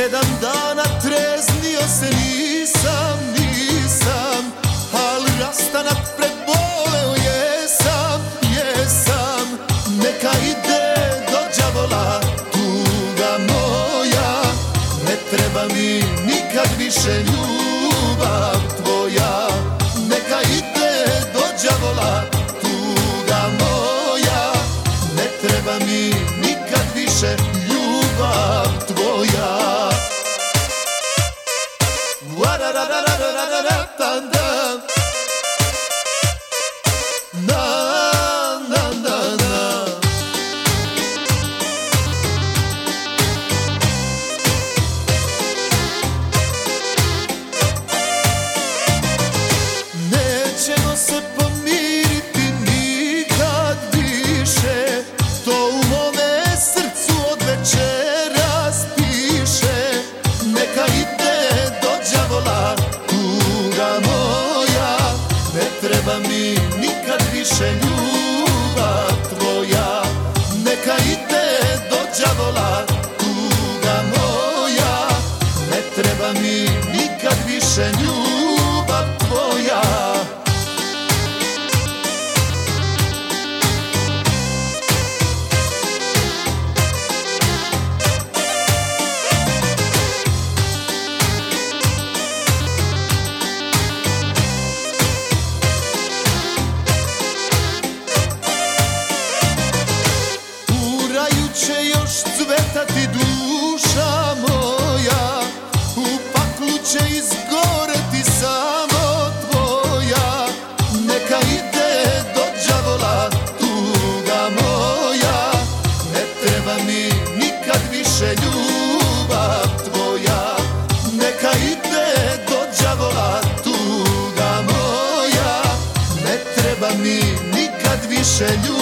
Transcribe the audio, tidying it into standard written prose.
7 dana treznio se nisam, al rastanak preboleo jesam. Neka ide do đavola tuga moja, ne treba mi nikad više ljubav tvoja. Neka ide do đavola tuga moja, ne treba mi nikad više ljubav tvoja. Nećemo se pomiriti nikad više, to u mome srcu od večeras piše. Neka ide do đavola tuga moja, ne treba mi nikad više ljubav tvoja. Neka ide do đavola tuga moja, ne treba mi nikad više ljubav tvoja. Će još cvetati duša moja, u paklu će izgoreti samo tvoja. Neka ide do đavola tuga moja, ne treba mi nikad više ljubav tvoja. Neka ide do đavola tuga moja, ne treba mi nikad više ljubav.